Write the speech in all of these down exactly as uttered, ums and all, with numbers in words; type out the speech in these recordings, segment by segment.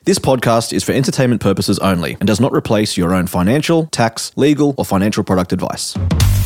This podcast is for entertainment purposes only and does not replace your own financial, tax, legal, or financial product advice.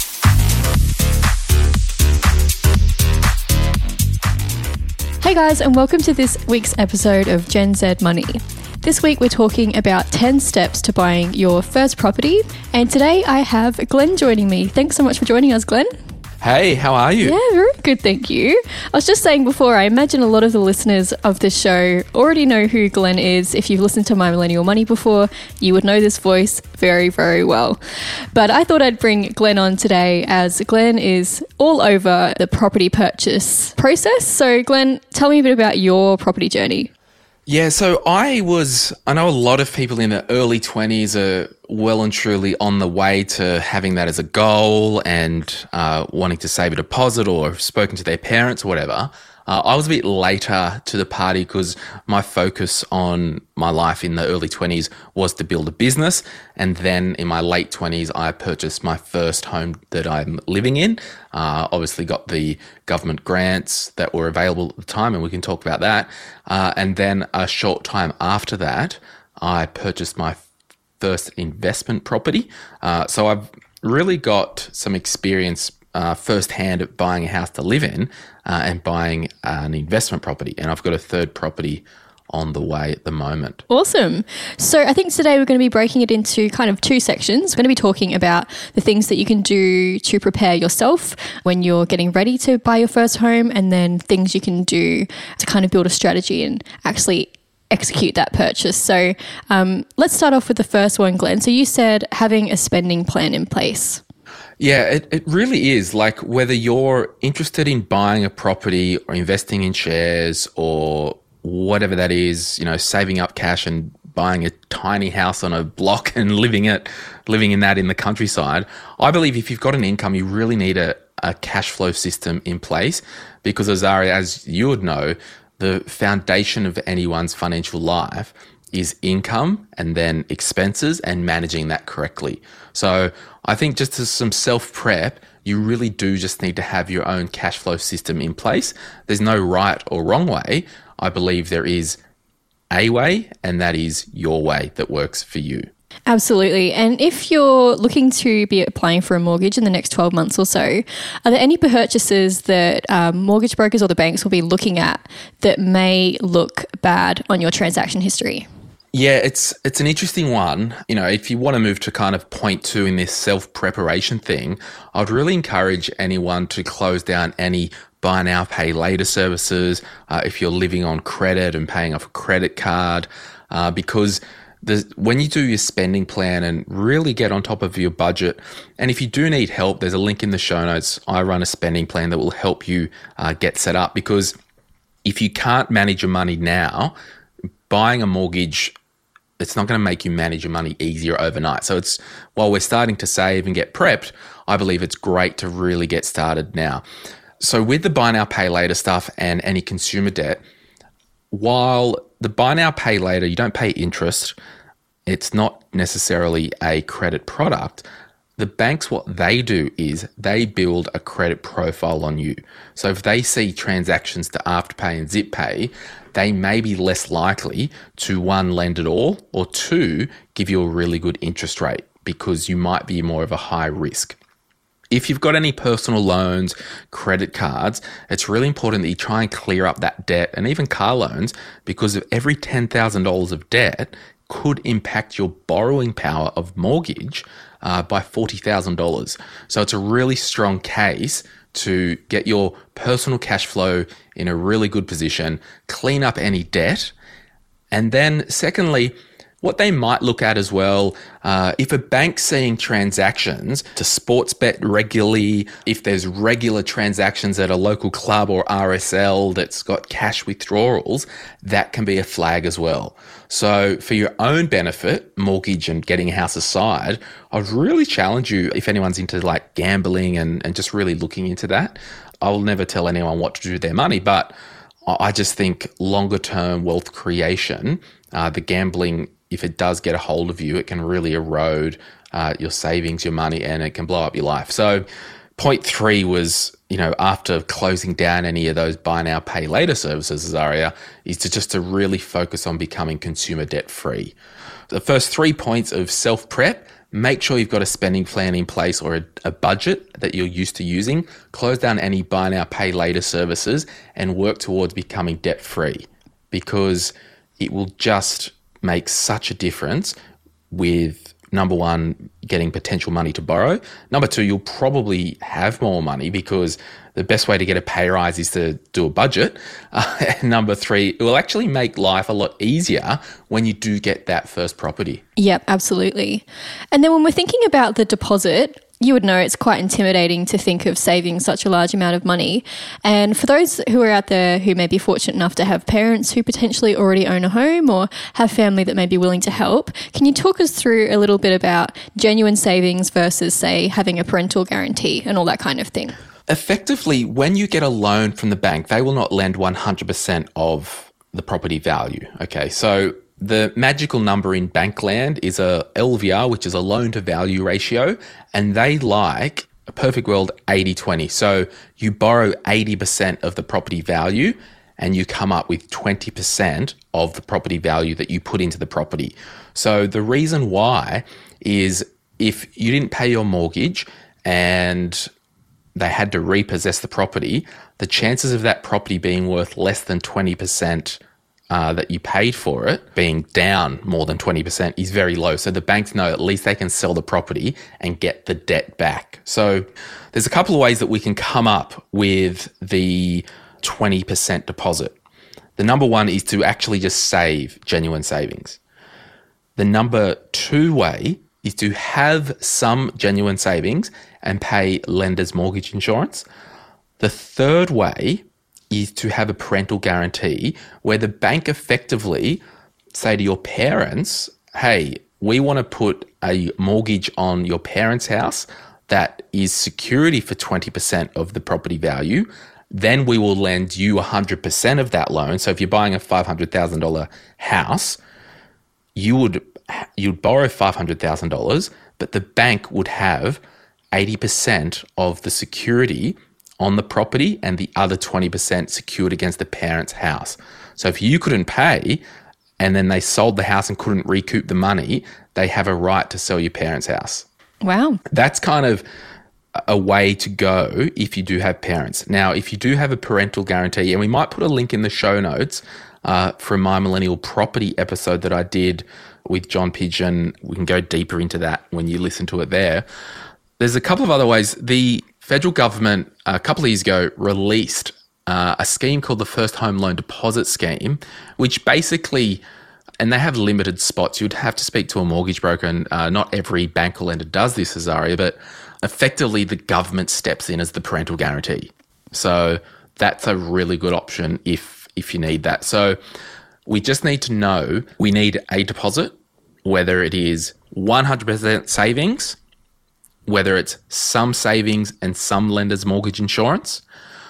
Hey guys, and welcome to this week's episode of Gen Z Money. This week we're talking about ten steps to buying your first property, and today I have Glenn joining me. Thanks so much for joining us, Glenn. Hey, how are you? Yeah, very good, thank you. I was just saying before, I imagine a lot of the listeners of this show already know who Glenn is. If you've listened to My Millennial Money before, you would know this voice very, very well. But I thought I'd bring Glenn on today as Glenn is all over the property purchase process. So Glenn, tell me a bit about your property journey. Yeah, so I was, I know a lot of people in the early twenties are well and truly on the way to having that as a goal and uh, wanting to save a deposit or have spoken to their parents or whatever. Uh, I was a bit later to the party because my focus on my life in the early twenties was to build a business. And then in my late twenties, I purchased my first home that I'm living in. Uh, obviously got the government grants that were available at the time, and we can talk about that. Uh, and then a short time after that, I purchased my first investment property. Uh, so I've really got some experience Uh, firsthand at buying a house to live in uh, and buying an investment property. And I've got a third property on the way at the moment. Awesome. So I think today we're going to be breaking it into kind of two sections. We're going to be talking about the things that you can do to prepare yourself when you're getting ready to buy your first home, and then things you can do to kind of build a strategy and actually execute that purchase. So um, let's start off with the first one, Glenn. So you said having a spending plan in place. Yeah, it, it really is. Like, whether you're interested in buying a property or investing in shares or whatever that is, you know, saving up cash and buying a tiny house on a block and living it, living in that in the countryside. I believe if you've got an income, you really need a, a cash flow system in place, because Azaria, as you would know, the foundation of anyone's financial life is income and then expenses and managing that correctly. So I think just as some self-prep, you really do just need to have your own cash flow system in place. There's no right or wrong way. I believe there is a way, and that is your way that works for you. Absolutely. And if you're looking to be applying for a mortgage in the next twelve months or so, are there any purchases that um, mortgage brokers or the banks will be looking at that may look bad on your transaction history? Yeah, it's it's an interesting one. You know, if you want to move to kind of point two in this self-preparation thing, I'd really encourage anyone to close down any buy now, pay later services uh, if you're living on credit and paying off a credit card, uh, because the, when you do your spending plan and really get on top of your budget, and if you do need help, there's a link in the show notes. I run a spending plan that will help you uh, get set up, because if you can't manage your money now, buying a mortgage, it's not going to make you manage your money easier overnight. So it's, while we're starting to save and get prepped, I believe it's great to really get started now. So with the buy now, pay later stuff and any consumer debt, while the buy now, pay later, you don't pay interest, it's not necessarily a credit product. The banks, what they do is they build a credit profile on you. So if they see transactions to Afterpay and ZipPay, they may be less likely to, one, lend at all, or two, give you a really good interest rate, because you might be more of a high risk. If you've got any personal loans, credit cards, it's really important that you try and clear up that debt, and even car loans, because of every ten thousand dollars of debt could impact your borrowing power of mortgage uh, by forty thousand dollars. So it's a really strong case to get your personal cash flow in a really good position, clean up any debt. And then secondly, what they might look at as well, uh, if a bank's seeing transactions to sports bet regularly, if there's regular transactions at a local club or R S L that's got cash withdrawals, that can be a flag as well. So for your own benefit, mortgage and getting a house aside, I'd really challenge you, if anyone's into like gambling and, and just really looking into that. I'll never tell anyone what to do with their money, but I just think longer term wealth creation, uh, the gambling, if it does get a hold of you, it can really erode uh, your savings, your money, and it can blow up your life. So Point three was, you know, after closing down any of those buy now, pay later services, Azaria, is to just to really focus on becoming consumer debt free. The first three points of self-prep: make sure you've got a spending plan in place or a, a budget that you're used to using. Close down any buy now, pay later services and work towards becoming debt free, because it will just make such a difference with, number one, getting potential money to borrow. Number two, you'll probably have more money because the best way to get a pay rise is to do a budget. Uh, and number three, it will actually make life a lot easier when you do get that first property. Yep, absolutely. And then when we're thinking about the deposit, you would know it's quite intimidating to think of saving such a large amount of money. And for those who are out there who may be fortunate enough to have parents who potentially already own a home or have family that may be willing to help, can you talk us through a little bit about genuine savings versus, say, having a parental guarantee and all that kind of thing? Effectively, when you get a loan from the bank, they will not lend one hundred percent of the property value. Okay, so the magical number in bank land is a L V R, which is a loan to value ratio, and they like a perfect world eighty twenty. So you borrow eighty percent of the property value and you come up with twenty percent of the property value that you put into the property. So the reason why is if you didn't pay your mortgage and they had to repossess the property, the chances of that property being worth less than twenty percent Uh, that you paid for it being down more than twenty percent is very low. So the banks know at least they can sell the property and get the debt back. So there's a couple of ways that we can come up with the twenty percent deposit. The number one is to actually just save genuine savings. The number two way is to have some genuine savings and pay lender's mortgage insurance. The third way is to have a parental guarantee where the bank effectively say to your parents, hey, we want to put a mortgage on your parents' house that is security for twenty percent of the property value. Then we will lend you one hundred percent of that loan. So if you're buying a five hundred thousand dollars house, you would you'd borrow five hundred thousand dollars, but the bank would have eighty percent of the security on the property and the other twenty percent secured against the parents' house. So if you couldn't pay and then they sold the house and couldn't recoup the money, they have a right to sell your parents' house. Wow. That's kind of a way to go if you do have parents. Now, if you do have a parental guarantee, and we might put a link in the show notes uh, from my Millennial Property episode that I did with John Pigeon. We can go deeper into that when you listen to it there. There's a couple of other ways. The federal government a couple of years ago released uh, a scheme called the First Home Loan Deposit Scheme, which basically, and they have limited spots. You'd have to speak to a mortgage broker, and uh, not every bank or lender does this, Azaria, but effectively the government steps in as the parental guarantee. So that's a really good option if if you need that. So we just need to know we need a deposit, whether it is one hundred percent savings, whether it's some savings and some lender's mortgage insurance,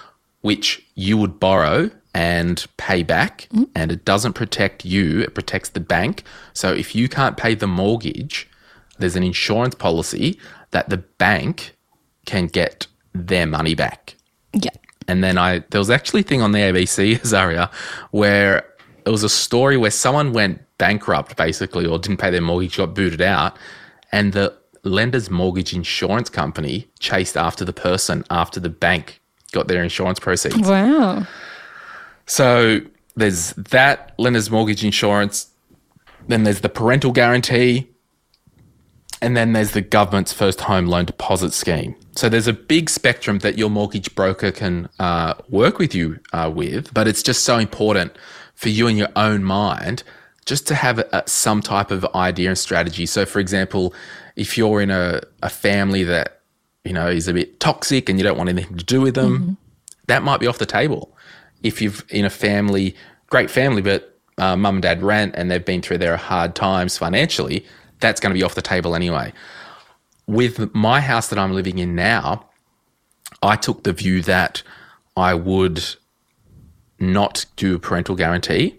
which you would borrow and pay back, mm. and it doesn't protect you, it protects the bank. So if you can't pay the mortgage, there's an insurance policy that the bank can get their money back. Yeah. And then I there was actually a thing on the A B C, Azaria, where it was a story where someone went bankrupt basically, or didn't pay their mortgage, got booted out, and the lender's mortgage insurance company chased after the person after the bank got their insurance proceeds. Wow. So there's that lender's mortgage insurance, then there's the parental guarantee, and then there's the government's first home loan deposit scheme. So there's a big spectrum that your mortgage broker can uh, work with you uh, with, but it's just so important for you in your own mind just to have a, some type of idea and strategy. So for example, if you're in a, a family that, you know, is a bit toxic and you don't want anything to do with them, mm-hmm. that might be off the table. If you've in a family, great family, but uh, mum and dad rent and they've been through their hard times financially, that's going to be off the table anyway. With my house that I'm living in now, I took the view that I would not do a parental guarantee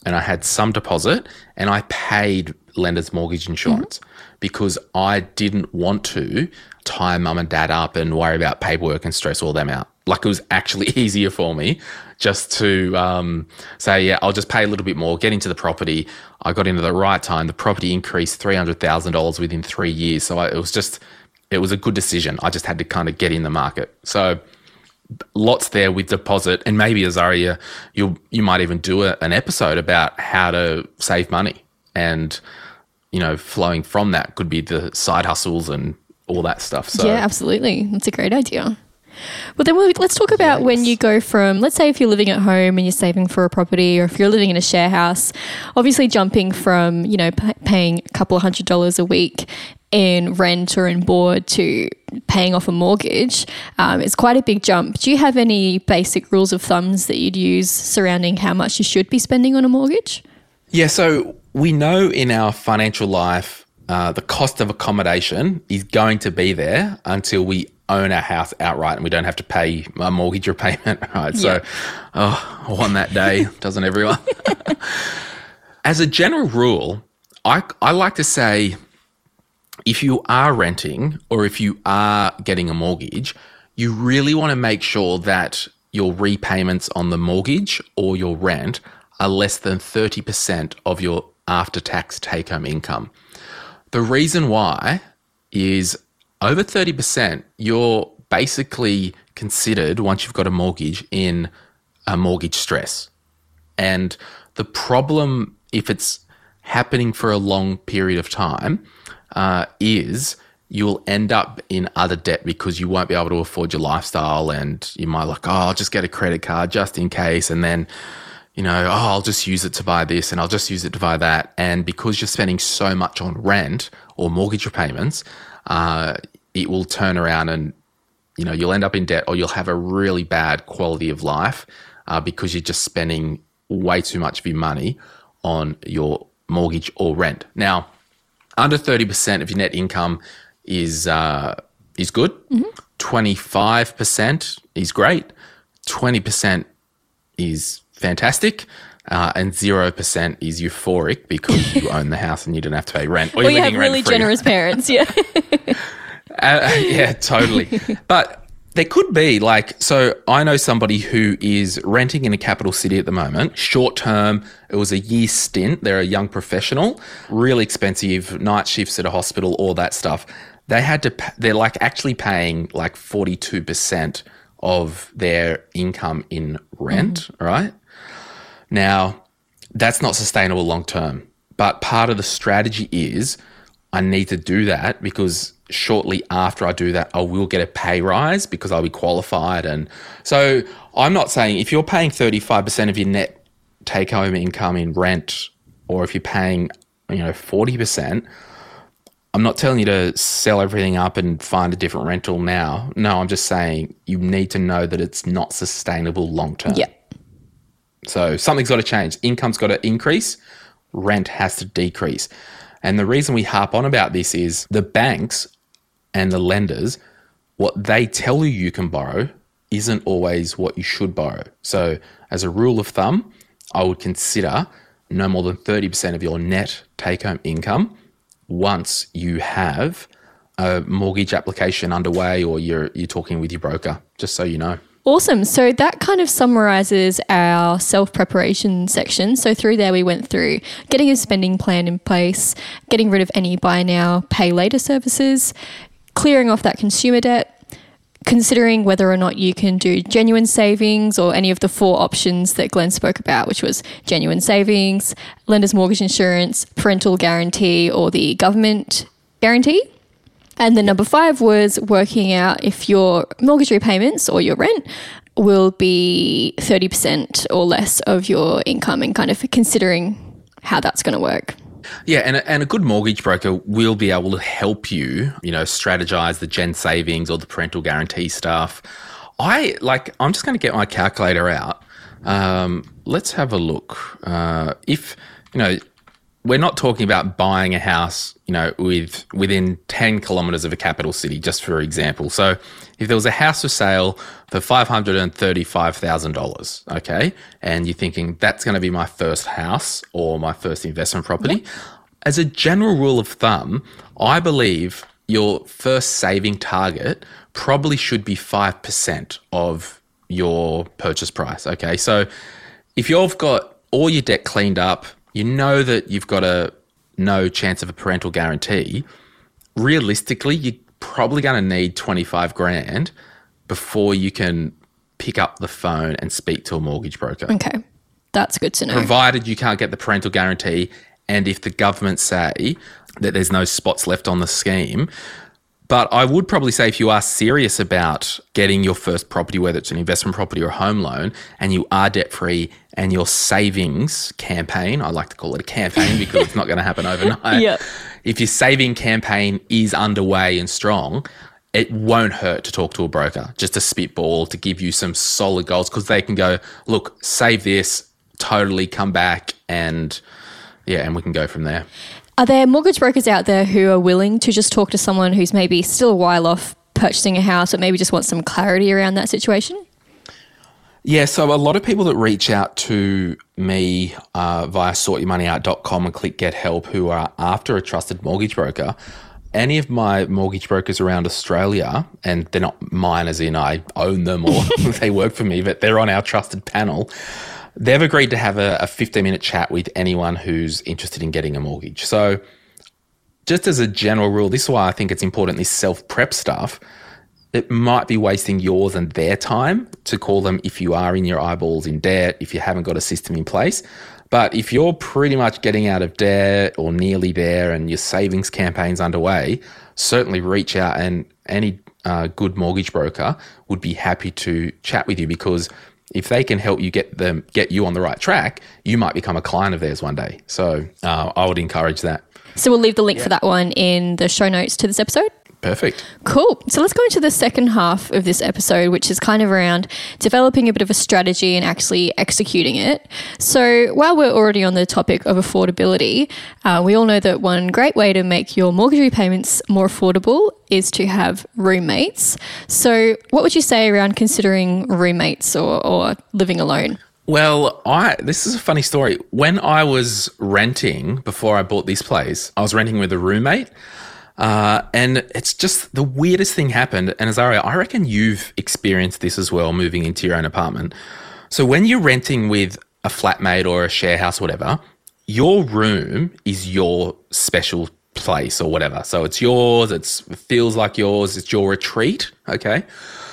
and I had some deposit and I paid lender's mortgage insurance mm-hmm. because I didn't want to tie mum and dad up and worry about paperwork and stress all them out. Like, it was actually easier for me just to um, say, yeah, I'll just pay a little bit more, get into the property. I got into the right time. The property increased three hundred thousand dollars within three years. So I, it was just, it was a good decision. I just had to kind of get in the market. So lots there with deposit, and maybe, Azaria, you you might even do a, an episode about how to save money, and you know, flowing from that could be the side hustles and all that stuff. So yeah, absolutely, that's a great idea. Well, then we'll, let's talk about yes. when you go from, let's say if you're living at home and you're saving for a property, or if you're living in a share house, obviously jumping from, you know, p- paying a couple of hundred dollars a week in rent or in board to paying off a mortgage, um, it's quite a big jump. Do you have any basic rules of thumbs that you'd use surrounding how much you should be spending on a mortgage? Yeah, so we know in our financial life, uh, the cost of accommodation is going to be there until we own our house outright and we don't have to pay a mortgage repayment, right? So, yeah. oh, I want that day, doesn't everyone? As a general rule, I, I like to say, if you are renting or if you are getting a mortgage, you really want to make sure that your repayments on the mortgage or your rent are less than thirty percent of your after-tax take-home income. The reason why is over thirty percent, you're basically considered, once you've got a mortgage, in a mortgage stress. And the problem, if it's happening for a long period of time, uh, is you'll end up in other debt because you won't be able to afford your lifestyle, and you might like, oh, I'll just get a credit card just in case, and then, you know, oh, I'll just use it to buy this and I'll just use it to buy that. And because you're spending so much on rent or mortgage repayments, uh, it will turn around and, you know, you'll end up in debt, or you'll have a really bad quality of life uh, because you're just spending way too much of your money on your mortgage or rent. Now, under thirty percent of your net income is uh, is good. Mm-hmm. twenty-five percent is great. twenty percent is fantastic. Uh, and zero percent is euphoric because you own the house and you don't have to pay rent. Or, or you have really generous parents, yeah. uh, yeah, totally. But there could be like, so I know somebody who is renting in a capital city at the moment, short term, it was a year stint. They're a young professional, really expensive, night shifts at a hospital, all that stuff. They had to, they're like actually paying like forty-two percent of their income in rent, mm. right? Now, that's not sustainable long term, but part of the strategy is I need to do that because shortly after I do that, I will get a pay rise because I'll be qualified. And so I'm not saying if you're paying thirty-five percent of your net take-home income in rent, or if you're paying, you know, forty percent, I'm not telling you to sell everything up and find a different rental now. No, I'm just saying you need to know that it's not sustainable long term. Yeah. So something's got to change. Income's got to increase. Rent has to decrease. And the reason we harp on about this is the banks and the lenders, what they tell you you can borrow isn't always what you should borrow. So as a rule of thumb, I would consider no more than thirty percent of your net take-home income once you have a mortgage application underway or you're you're talking with your broker, just so you know. Awesome. So that kind of summarizes our self-preparation section. So through there, we went through getting a spending plan in place, getting rid of any buy now, pay later services, clearing off that consumer debt, considering whether or not you can do genuine savings or any of the four options that Glenn spoke about, which was genuine savings, lender's mortgage insurance, parental guarantee, or the government guarantee. And then number five was working out if your mortgage repayments or your rent will be thirty percent or less of your income, and kind of considering how that's going to work. Yeah, and a, and a good mortgage broker will be able to help you, you know, strategize the gen savings or the parental guarantee stuff. I like, I'm just going to get my calculator out. Um, let's have a look. Uh, if, you know, we're not talking about buying a house, you know, with within ten kilometres of a capital city, just for example. So if there was a house for sale for five hundred thirty-five thousand dollars, okay, and you're thinking that's going to be my first house or my first investment property, yep. As a general rule of thumb, I believe your first saving target probably should be five percent of your purchase price, okay? So if you've got all your debt cleaned up, you know that you've got a no chance of a parental guarantee, realistically, you're probably going to need twenty-five grand before you can pick up the phone and speak to a mortgage broker. Okay, that's good to know. Provided you can't get the parental guarantee, and if the government say that there's no spots left on the scheme. But I would probably say if you are serious about getting your first property, whether it's an investment property or a home loan, and you are debt-free and your savings campaign, I like to call it a campaign because it's not going to happen overnight. Yep. If your saving campaign is underway and strong, it won't hurt to talk to a broker, just to spitball, to give you some solid goals, because they can go, look, save this, totally come back, and yeah, and we can go from there. Are there mortgage brokers out there who are willing to just talk to someone who's maybe still a while off purchasing a house, but maybe just wants some clarity around that situation? Yeah, so a lot of people that reach out to me uh, via sort your money out dot com and click get help who are after a trusted mortgage broker, any of my mortgage brokers around Australia, and they're not mine as in I own them or they work for me, but they're on our trusted panel, they've agreed to have a, a fifteen-minute chat with anyone who's interested in getting a mortgage. So just as a general rule, this is why I think it's important, this self-prep stuff, it might be wasting yours and their time to call them if you are in your eyeballs in debt, if you haven't got a system in place. But if you're pretty much getting out of debt or nearly there and your savings campaign's underway, certainly reach out, and any uh, good mortgage broker would be happy to chat with you, because if they can help you get them get you on the right track, you might become a client of theirs one day. So uh, I would encourage that. So we'll leave the link yeah. for that one in the show notes to this episode. Perfect. Cool. So let's go into the second half of this episode, which is kind of around developing a bit of a strategy and actually executing it. So while we're already on the topic of affordability, uh, we all know that one great way to make your mortgage repayments more affordable is to have roommates. So what would you say around considering roommates or, or living alone? Well, I this is a funny story. When I was renting before I bought this place, I was renting with a roommate. Uh, and it's just the weirdest thing happened. And Azaria, I reckon you've experienced this as well, moving into your own apartment. So when you're renting with a flatmate or a share house, whatever, your room is your special place or whatever. So it's yours, it's, it feels like yours, it's your retreat, okay?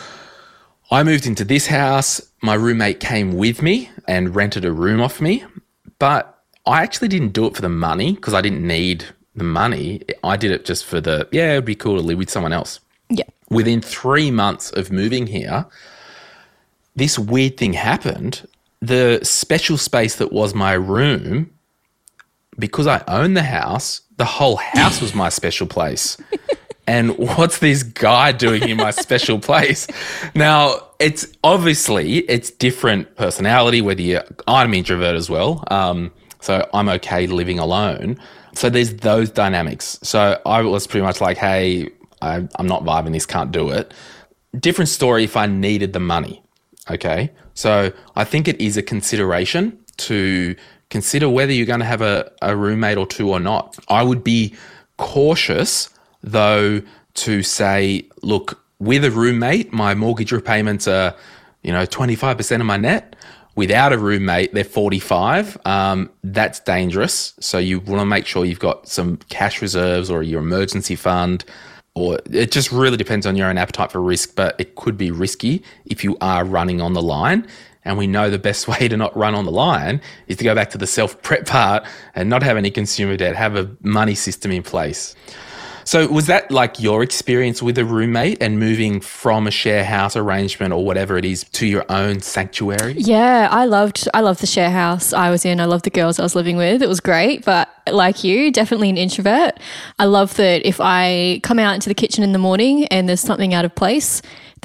I moved into this house. My roommate came with me and rented a room off me. But I actually didn't do it for the money because I didn't need the money. I did it just for the, yeah, it'd be cool to live with someone else. Yeah. Within three months of moving here, this weird thing happened. The special space that was my room, because I own the house, the whole house was my special place. And what's this guy doing in my special place? Now, it's obviously, it's different personality, whether you're, I'm an introvert as well. Um, so I'm okay living alone. So there's those dynamics. So I was pretty much like, hey, I, I'm not vibing this, can't do it. Different story if I needed the money, okay? So I think it is a consideration to consider whether you're going to have a, a roommate or two or not. I would be cautious, though, to say, look, with a roommate, my mortgage repayments are, you know, twenty-five percent of my net. Without a roommate, they're forty-five. Um, that's dangerous. So you want to make sure you've got some cash reserves or your emergency fund, or it just really depends on your own appetite for risk, but it could be risky if you are running on the line. And we know the best way to not run on the line is to go back to the self-prep part and not have any consumer debt, have a money system in place. So was that like your experience with a roommate and moving from a share house arrangement or whatever it is to your own sanctuary? Yeah, I loved I loved the share house I was in. I loved the girls I was living with. It was great, but like you, definitely an introvert. I love that if I come out into the kitchen in the morning and there's something out of place,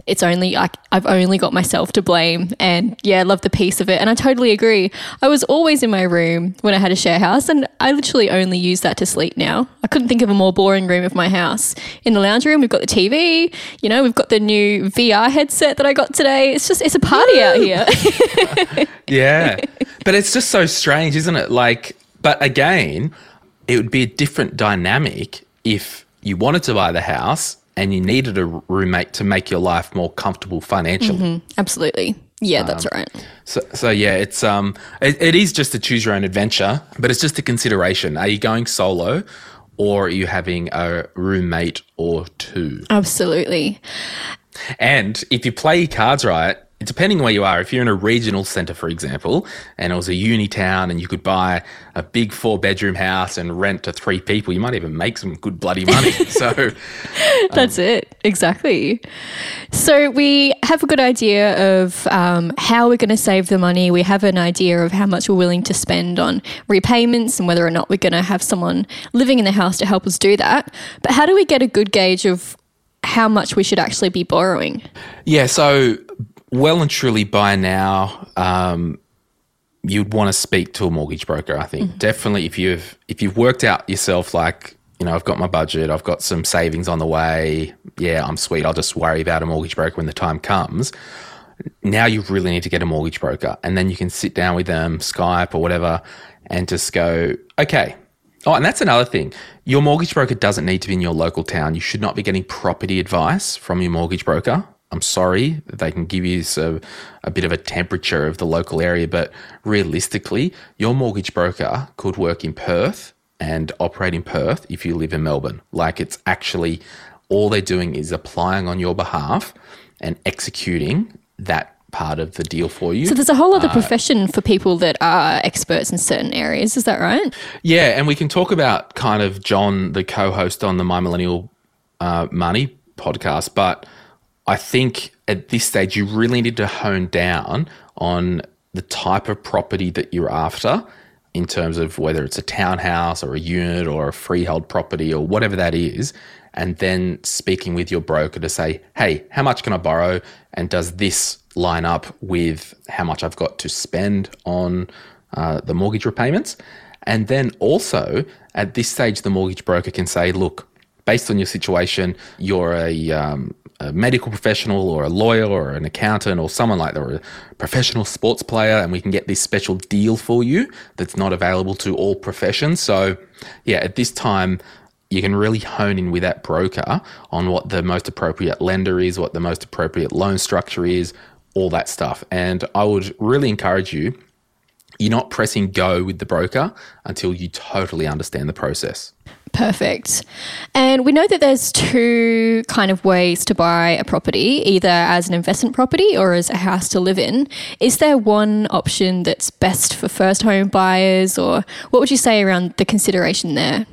it's only, I, I've only got myself to blame. And yeah, I love the peace of it. And I totally agree. I was always in my room when I had a share house, and I literally only use that to sleep now. I couldn't think of a more boring room of my house. In the lounge room, we've got the T V, you know, we've got the new V R headset that I got today. It's just, it's a party out here. Yeah. But it's just so strange, isn't it? Like, but again, it would be a different dynamic if you wanted to buy the house and you needed a roommate to make your life more comfortable financially. Mm-hmm. Absolutely. Yeah, that's um, right. So, so yeah, it's um, it, it is just a choose your own adventure, but it's just a consideration. Are you going solo, or are you having a roommate or two? Absolutely. And if you play your cards right, depending where you are, if you're in a regional centre, for example, and it was a uni town and you could buy a big four-bedroom house and rent to three people, you might even make some good bloody money. So That's um, it. Exactly. So we have a good idea of um, how we're going to save the money. We have an idea of how much we're willing to spend on repayments and whether or not we're going to have someone living in the house to help us do that. But how do we get a good gauge of how much we should actually be borrowing? Yeah, so well and truly by now, um, you'd want to speak to a mortgage broker, I think. Mm-hmm. Definitely if you've if you've worked out yourself, like, you know, I've got my budget, I've got some savings on the way, yeah, I'm sweet, I'll just worry about a mortgage broker when the time comes. Now you really need to get a mortgage broker, and then you can sit down with them, Skype or whatever, and just go, okay. Oh, and that's another thing. Your mortgage broker doesn't need to be in your local town. You should not be getting property advice from your mortgage broker. I'm sorry, they can give you a, a bit of a temperature of the local area, but realistically, your mortgage broker could work in Perth and operate in Perth if you live in Melbourne. Like, it's actually, all they're doing is applying on your behalf and executing that part of the deal for you. So there's a whole other uh, profession for people that are experts in certain areas. Is that right? Yeah, and we can talk about kind of John, the co-host on the My Millennial uh, Money podcast, but I think at this stage you really need to hone down on the type of property that you're after, in terms of whether it's a townhouse or a unit or a freehold property or whatever that is, and then speaking with your broker to say, hey, how much can I borrow, and does this line up with how much I've got to spend on uh, the mortgage repayments? And then also at this stage, the mortgage broker can say, look, based on your situation, you're a, um, a medical professional or a lawyer or an accountant or someone like that, or a professional sports player, and we can get this special deal for you that's not available to all professions. So yeah, at this time, you can really hone in with that broker on what the most appropriate lender is, what the most appropriate loan structure is, all that stuff. And I would really encourage you, you're not pressing go with the broker until you totally understand the process. Perfect. And we know that there's two kind of ways to buy a property, either as an investment property or as a house to live in. Is there one option that's best for first home buyers, or what would you say around the consideration there?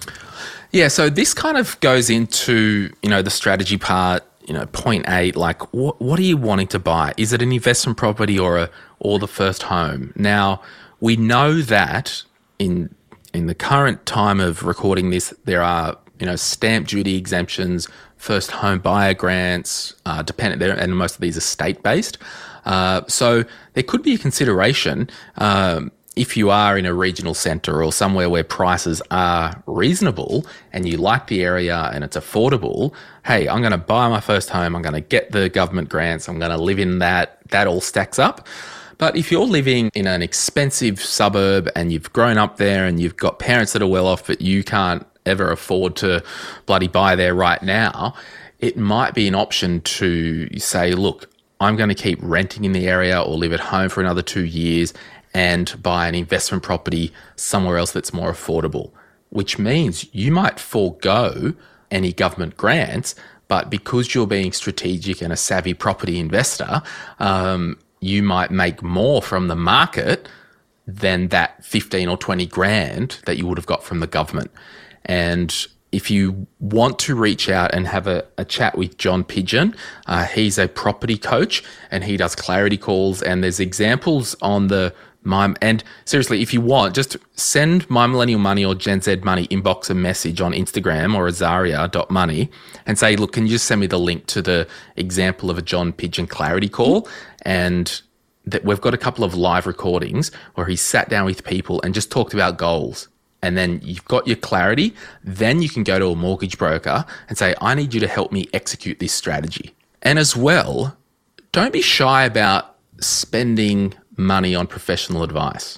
Yeah, so this kind of goes into, you know, the strategy part, you know, point eight, like what what are you wanting to buy? Is it an investment property or a or the first home? Now, we know that in in the current time of recording this, there are, you know, stamp duty exemptions, first home buyer grants, uh, dependent there, and most of these are state based. Uh, so there could be a consideration. Um, If you are in a regional centre or somewhere where prices are reasonable and you like the area and it's affordable, hey, I'm going to buy my first home, I'm going to get the government grants, I'm going to live in that, that all stacks up. But if you're living in an expensive suburb and you've grown up there and you've got parents that are well off but you can't ever afford to bloody buy there right now, it might be an option to say, look, I'm going to keep renting in the area or live at home for another two years and buy an investment property somewhere else that's more affordable, which means you might forego any government grants, but because you're being strategic and a savvy property investor, um, you might make more from the market than that fifteen or twenty grand that you would have got from the government. And if you want to reach out and have a, a chat with John Pidgeon, uh, he's a property coach and he does clarity calls, and there's examples on the My, and seriously, if you want, just send My Millennial Money or Gen Z Money inbox a message on Instagram or azaria dot money and say, look, can you just send me the link to the example of a John Pidgeon clarity call? And that we've got a couple of live recordings where he sat down with people and just talked about goals. And then you've got your clarity. Then you can go to a mortgage broker and say, I need you to help me execute this strategy. And as well, don't be shy about spending money on professional advice.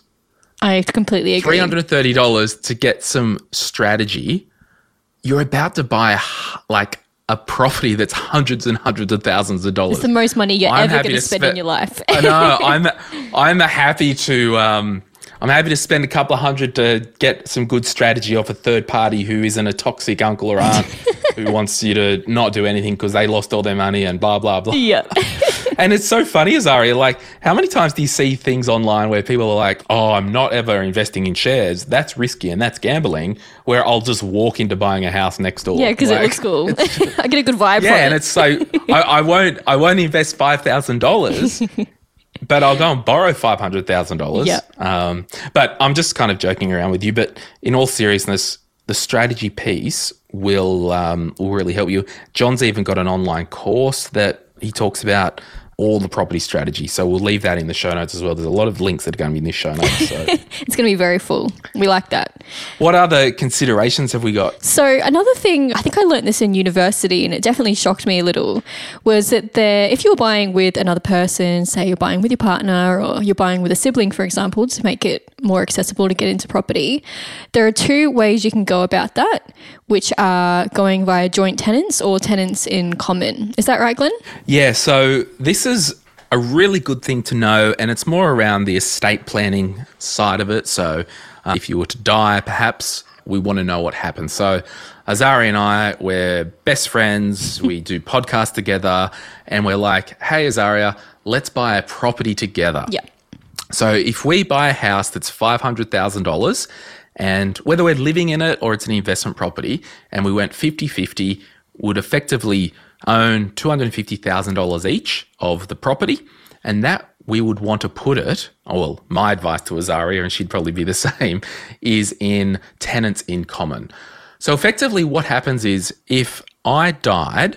I completely agree. three hundred thirty dollars to get some strategy. You're about to buy a, like a property that's hundreds and hundreds of thousands of dollars. It's the most money you're I'm ever going to spe- spend in your life. I know. I'm I'm happy to um, I'm happy to spend a couple of hundred to get some good strategy off a third party who isn't a toxic uncle or aunt who wants you to not do anything because they lost all their money and blah blah blah. Yeah. And it's so funny, Azaria, like how many times do you see things online where people are like, oh, I'm not ever investing in shares. That's risky and that's gambling, where I'll just walk into buying a house next door. Yeah, because like, it looks cool. I get a good vibe from yeah, it. and it's so, I, I won't I won't invest five thousand dollars, but I'll go and borrow five hundred thousand dollars. Yeah. Um, but I'm just kind of joking around with you. But in all seriousness, the strategy piece will um, will really help you. John's even got an online course that he talks about all the property strategy. So we'll leave that in the show notes as well. There's a lot of links that are going to be in this show notes. So. It's going to be very full. We like that. What other considerations have we got? So another thing, I think I learned this in university and it definitely shocked me a little, was that there, if you're buying with another person, say you're buying with your partner or you're buying with a sibling, for example, to make it more accessible to get into property, there are two ways you can go about that, which are going via joint tenants or tenants in common. Is that right, Glenn? Yeah, so this is a really good thing to know, and it's more around the estate planning side of it. So uh, if you were to die, perhaps we want to know what happens. So Azaria and I, we're best friends. We do podcasts together, and we're like, hey, Azaria, let's buy a property together. Yeah. So if we buy a house that's five hundred thousand dollars, and whether we're living in it or it's an investment property, and we went fifty-fifty, would effectively own two hundred fifty thousand dollars each of the property, and that we would want to put it, oh, well, my advice to Azaria, and she'd probably be the same, is in tenants in common. So effectively what happens is if I died,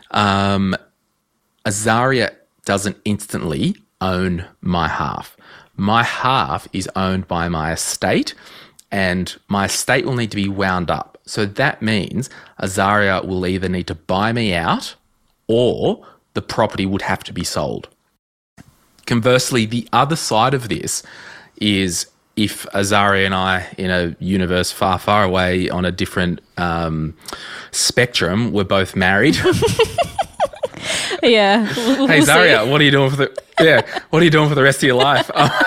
um, Azaria doesn't instantly own my half. My half is owned by my estate, and my estate will need to be wound up. So that means Azaria will either need to buy me out or the property would have to be sold. Conversely, the other side of this is if Azaria and I, in a universe far, far away on a different um, spectrum, we're both married. Yeah. We'll, hey, we'll Azaria, see. what are you doing for the yeah? What are you doing for the rest of your life?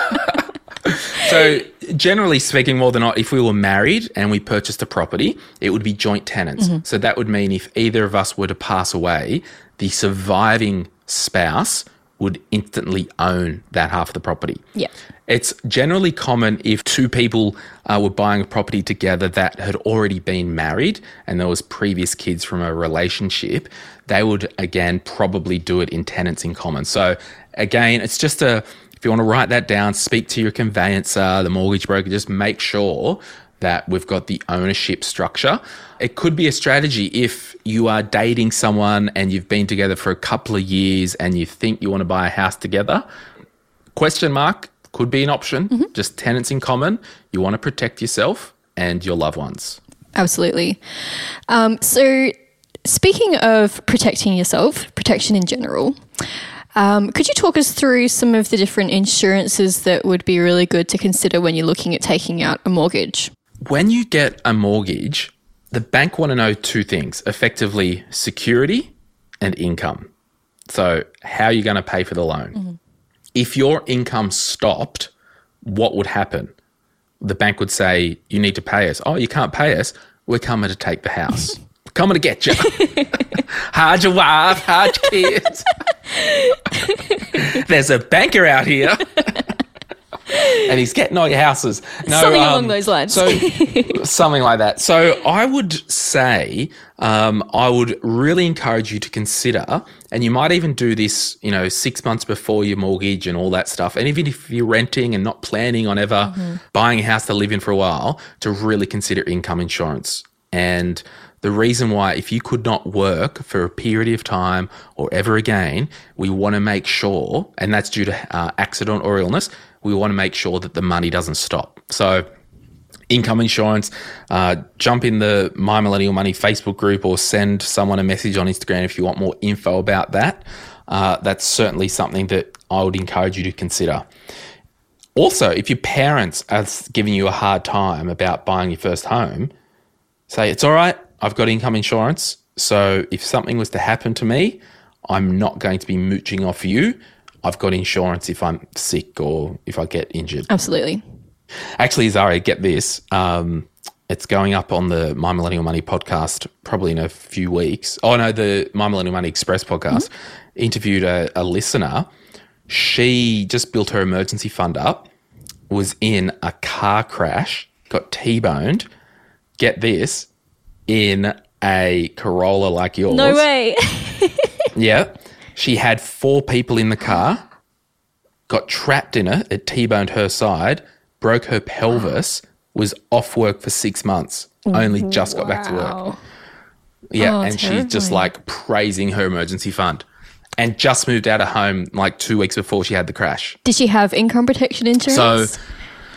So generally speaking, more than not, if we were married and we purchased a property, it would be joint tenants. Mm-hmm. So that would mean if either of us were to pass away, the surviving spouse would instantly own that half of the property. Yeah. It's generally common if two people uh, were buying a property together that had already been married and there was previous kids from a relationship, they would, again, probably do it in tenants in common. So, again, it's just a, if you want to write that down, speak to your conveyancer, the mortgage broker, just make sure that we've got the ownership structure. It could be a strategy if you are dating someone and you've been together for a couple of years and you think you want to buy a house together. Question mark, could be an option. Mm-hmm. Just tenants in common. You want to protect yourself and your loved ones. Absolutely. Um, so speaking of protecting yourself, protection in general, Um, could you talk us through some of the different insurances that would be really good to consider when you're looking at taking out a mortgage? When you get a mortgage, the bank want to know two things, effectively security and income. So how are you going to pay for the loan? Mm-hmm. If your income stopped, what would happen? The bank would say, you need to pay us. Oh, you can't pay us. We're coming to take the house. Coming to get you. Hide your wife, hide your kids. There's a banker out here. and he's getting all your houses. No, Something um, along those lines. So something like that. So I would say um, I would really encourage you to consider, and you might even do this, you know, six months before your mortgage and all that stuff. And even if you're renting and not planning on ever mm-hmm. buying a house to live in for a while, to really consider income insurance. And the reason why, if you could not work for a period of time or ever again, we want to make sure, and that's due to uh, accident or illness, we want to make sure that the money doesn't stop. So income insurance, uh, jump in the My Millennial Money Facebook group or send someone a message on Instagram if you want more info about that. Uh, that's certainly something that I would encourage you to consider. Also, if your parents are giving you a hard time about buying your first home, say, it's all right, I've got income insurance, so if something was to happen to me, I'm not going to be mooching off you. I've got insurance if I'm sick or if I get injured. Absolutely. Actually, Azaria, get this. Um, it's going up on the My Millennial Money podcast probably in a few weeks. Oh, no, the My Millennial Money Express podcast. Mm-hmm. Interviewed a, a listener. She just built her emergency fund up, was in a car crash, got T-boned. Get this, in a Corolla like yours. No way. Yeah. She had four people in the car, got trapped in it, it T-boned her side, broke her pelvis, was off work for six months, only just got wow. back to work. Yeah, oh, and terrifying. she's just like praising her emergency fund and just moved out of home like two weeks before she had the crash. Did she have income protection insurance? So,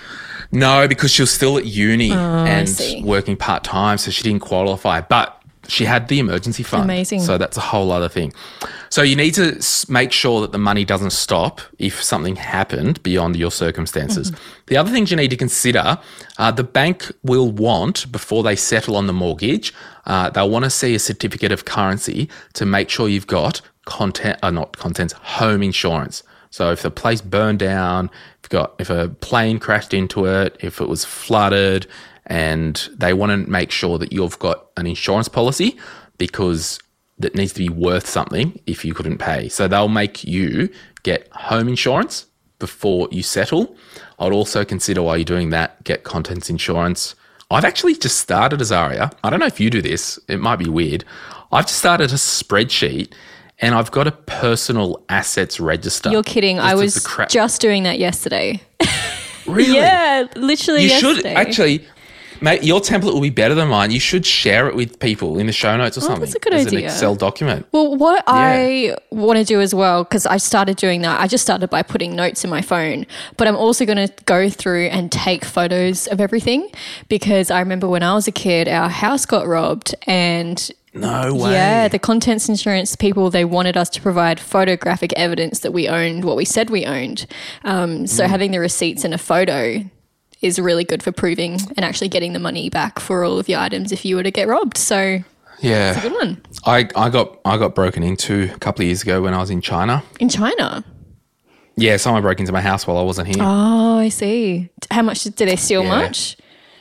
no, because she was still at uni oh, and working part-time, so she didn't qualify. But she had the emergency fund. Amazing. So that's a whole other thing. So you need to make sure that the money doesn't stop if something happened beyond your circumstances. Mm-hmm. The other things you need to consider, uh, the bank will want, before they settle on the mortgage, uh, they'll want to see a certificate of currency to make sure you've got content, uh, not contents, home insurance. So if the place burned down, if you've got if a plane crashed into it, if it was flooded, and they want to make sure that you've got an insurance policy because that needs to be worth something if you couldn't pay. So they'll make you get home insurance before you settle. I'd also consider, while you're doing that, get contents insurance. I've actually just started, Azaria. I don't know if you do this. It might be weird. I've just started a spreadsheet and I've got a personal assets register. You're kidding. Just I was cra- just doing that yesterday. Really? Yeah, literally you yesterday. should actually, mate, your template will be better than mine. You should share it with people in the show notes or Oh, something. that's a good as idea. an Excel document. Well, what Yeah. I want to do as well, because I started doing that, I just started by putting notes in my phone, but I'm also going to go through and take photos of everything, because I remember when I was a kid, our house got robbed and No way. yeah, the contents insurance people, they wanted us to provide photographic evidence that we owned what we said we owned. Um, so Mm. having the receipts and a photo is really good for proving and actually getting the money back for all of your items if you were to get robbed. So Yeah. it's a good one. I, I got I got broken into a couple of years ago when I was in China. In China? Yeah, someone broke into my house while I wasn't here. Oh, I see. How much did they steal? Yeah. Much?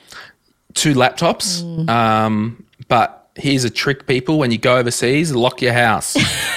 Two laptops. Mm. Um, but here's a trick, people. When you go overseas, lock your house.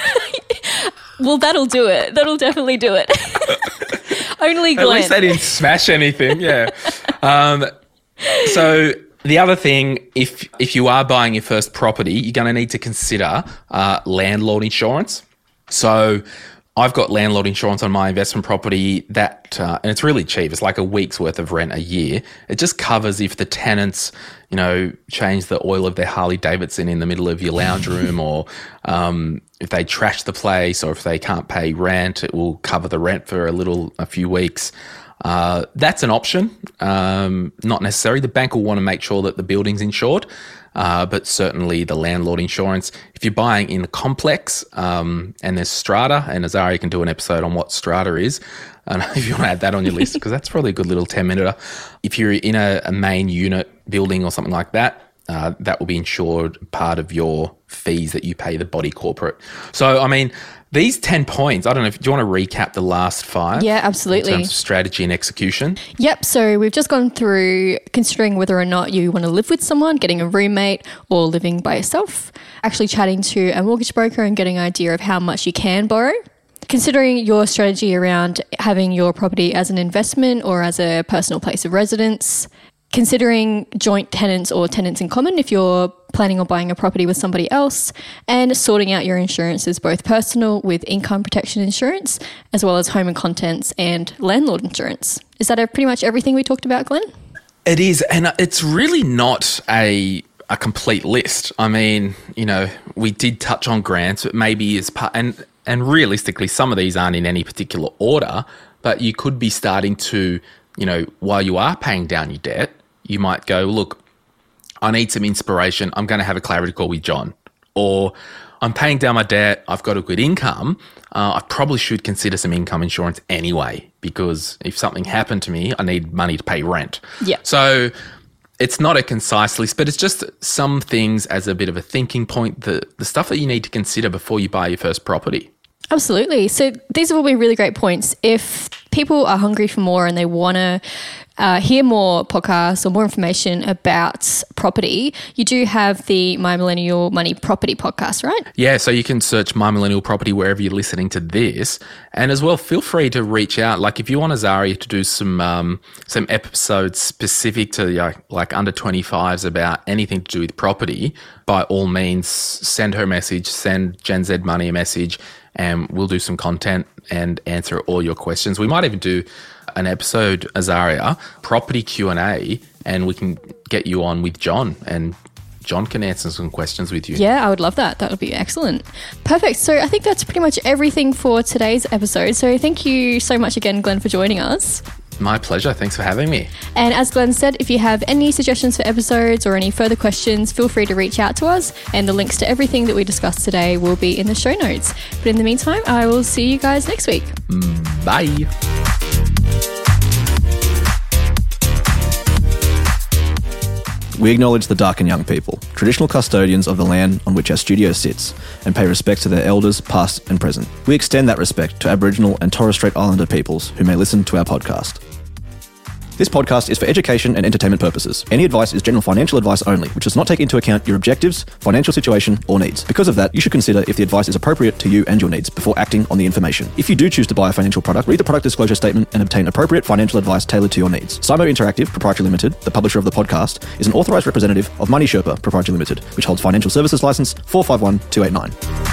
Well, that'll do it. That'll definitely do it. Only Glenn. At least they didn't smash anything. Yeah. Um, so the other thing, if if you are buying your first property, you're going to need to consider uh, landlord insurance. So I've got landlord insurance on my investment property that, uh, and it's really cheap. It's like a week's worth of rent a year. It just covers if the tenants, you know, change the oil of their Harley Davidson in the middle of your lounge room, or um, if they trash the place, or if they can't pay rent, it will cover the rent for a little, a few weeks. Uh, that's an option, um, not necessary. The bank will want to make sure that the building's insured, uh, but certainly the landlord insurance. If you're buying in the complex, um, and there's strata, and Azaria can do an episode on what strata is, and if you want to add that on your list, because that's probably a good little ten minute. If you're in a, a main unit building or something like that, uh, that will be insured part of your fees that you pay the body corporate. So, I mean, these ten points, I don't know, if, do you want to recap the last five? Yeah, absolutely. In terms of strategy and execution? Yep. So we've just gone through considering whether or not you want to live with someone, getting a roommate, or living by yourself, actually chatting to a mortgage broker and getting an idea of how much you can borrow, considering your strategy around having your property as an investment or as a personal place of residence, considering joint tenants or tenants in common if you're planning on buying a property with somebody else, and sorting out your insurances, both personal with income protection insurance, as well as home and contents and landlord insurance. Is that pretty much everything we talked about, Glenn? It is, and it's really not a a complete list. I mean, you know, we did touch on grants, but maybe as part, and and realistically, some of these aren't in any particular order, but you could be starting to, you know, while you are paying down your debt, you might go, look, I need some inspiration. I'm going to have a clarity call with John. Or I'm paying down my debt. I've got a good income. Uh, I probably should consider some income insurance anyway, because if something happened to me, I need money to pay rent. Yeah. So it's not a concise list, but it's just some things as a bit of a thinking point, the, the stuff that you need to consider before you buy your first property. Absolutely. So these have all been really great points. If people are hungry for more and they want to uh, hear more podcasts or more information about property, you do have the My Millennial Money Property podcast, right? Yeah, so you can search My Millennial Property wherever you're listening to this. And as well, feel free to reach out. Like if you want Azaria to do some um, some episodes specific to like, like under twenty-fives about anything to do with property, by all means, send her a message, send Gen Z Money a message, and we'll do some content and answer all your questions. We might even do an episode, Azaria, property Q and A, and we can get you on with John, and John can answer some questions with you. Yeah, I would love that. That would be excellent. Perfect. So I think that's pretty much everything for today's episode. So thank you so much again, Glenn, for joining us. My pleasure. Thanks for having me. And as Glenn said, if you have any suggestions for episodes or any further questions, feel free to reach out to us. And the links to everything that we discussed today will be in the show notes. But in the meantime, I will see you guys next week. Bye. We acknowledge the Darkin Young people, traditional custodians of the land on which our studio sits, and pay respect to their elders, past and present. We extend that respect to Aboriginal and Torres Strait Islander peoples who may listen to our podcast. This podcast is for education and entertainment purposes. Any advice is general financial advice only, which does not take into account your objectives, financial situation, or needs. Because of that, you should consider if the advice is appropriate to you and your needs before acting on the information. If you do choose to buy a financial product, read the product disclosure statement and obtain appropriate financial advice tailored to your needs. Simo Interactive Proprietary Limited, the publisher of the podcast, is an authorised representative of Money Sherpa Proprietary Limited, which holds financial services license four five one two eight nine.